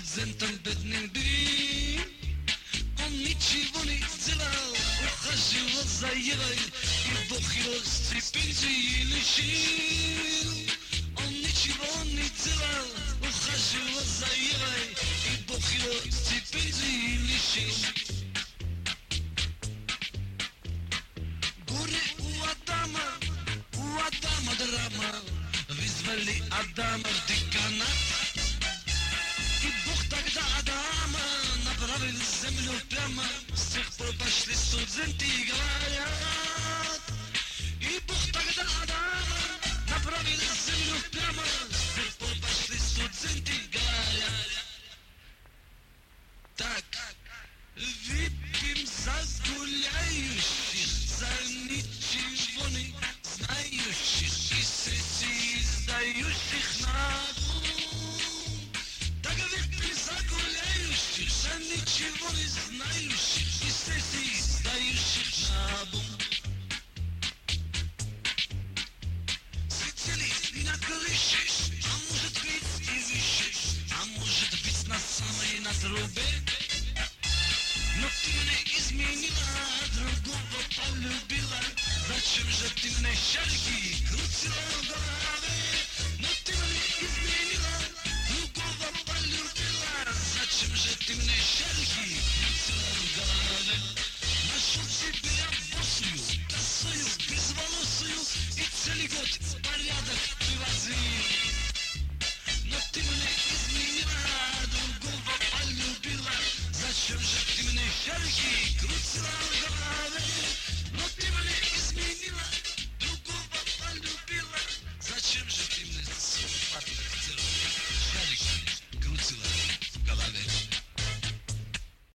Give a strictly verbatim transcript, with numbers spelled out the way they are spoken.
студентом бедным был. Он ничего не сделал, ухаживал за Евой, и Бог его стипендии лишил. Он ничего не делал, ухаживал за Евой, и Бог его стипендии лишил. Горе у Адама, у Адама драма, вызвали Адама в деканат. И Бог тогда Адама направил в землю прямо, с тех пор пошли студенты и говорят. И Бог тогда Адама направил в землю прямо, с тех пор пошли студенты и говорят. Так, выпьем за гуляющих, за ничего не знающих и сессии сдающих на дом. Так выпьем за гуляющих, за ничего не знающих и сессии сдающих на дом. Сидели на крыше, а может быть и выше, а может быть на самой на трубе. Но ты меня изменила, другого полюбила. Зачем же ты мне шарики крутила в голове? Но ты меня изменила, другого полюбила. Зачем же ты мне шарики крутила в голове? Нашел себе я босую, косую, безволосую, и целый год порядок привозил. Но ты меня изменила, другого полюбила. Зачем же ты мне шарики крутила в голове?